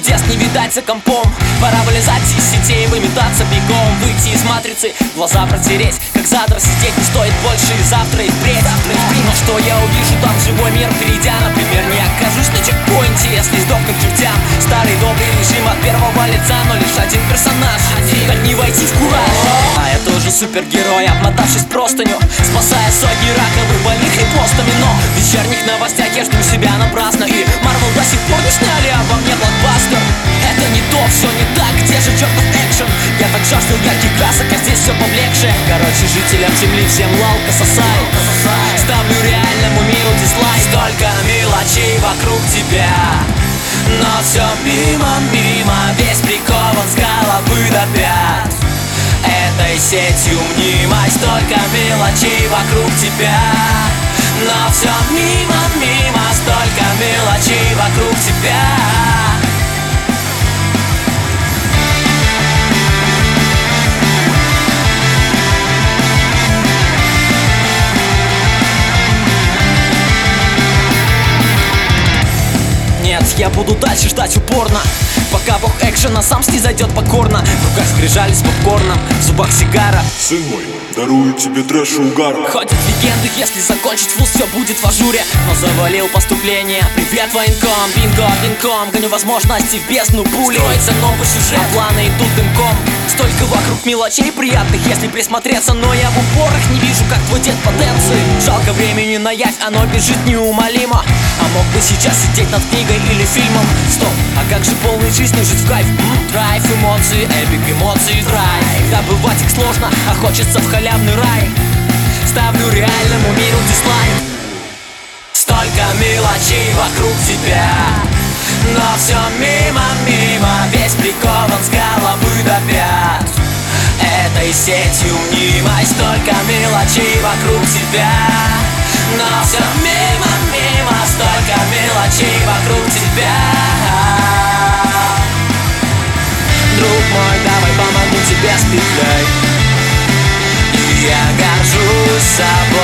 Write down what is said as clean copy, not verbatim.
чудес не видать за компом. Пора вылезать из сетей, выметаться бегом, выйти из матрицы, глаза протереть. Как завтра сидеть не стоит больше, и завтра и впредь. Но что я увижу там живой мир, перейдя, например, не окажусь на чекпоинте, если сдохну к чертям. Старый добрый режим от первого лица, но лишь один персонаж, как не войти в кураж. А я тоже супергерой, обмотавшись простыню, спасая сотни раковых больных репостами. Но в вечерних новостях я жду себя напрасно, и Marvel до сих пор не сняли обо мне блокбастер. Это не то, все не так, где же чертов экшен? Я так жаждал ярких красок, а здесь все поблекше. Короче, жителям земли всем лалка сосай. Ставлю реальному миру дизлайк. Столько мелочей вокруг тебя, но все мимо, весь прикован с головы до пят. Этой сетью мнимой, столько мелочей вокруг тебя, но все мимо, столько мелочей вокруг тебя. Нет, я буду дальше ждать упорно, пока бог экшена сам снизойдет покорно. В руках скрижали с попкорном, в зубах сигара. Сын мой, дарую тебе трэш и угар. Ходят легенды, если закончить вуз, все будет в ажуре. Но завалил поступление, привет, военком. Бинго, винком, гоню возможности в бездну пули. Строится новый сюжет, а планы идут дымком. Столько вокруг мелочей приятных, если присмотреться, но я в упорах не вижу, как твой дед потенции. Жалко времени на явь, оно бежит неумолимо. А мог бы сейчас сидеть над книгой или фильмом. Стоп, а как же полной жизнью жить в кайф? Драйв, эмоции, эпик, эмоции, драйв. Добывать их сложно, а хочется в халявный рай. Ставлю реальному миру дизлайк. Столько мелочей вокруг тебя, но все мимо, весь прикован с головы до пят. Этой сетью мнимой, столько мелочей вокруг тебя, но все мимо, столько мелочей вокруг тебя. Друг мой, давай помогу тебе с петлей, и я горжусь собой.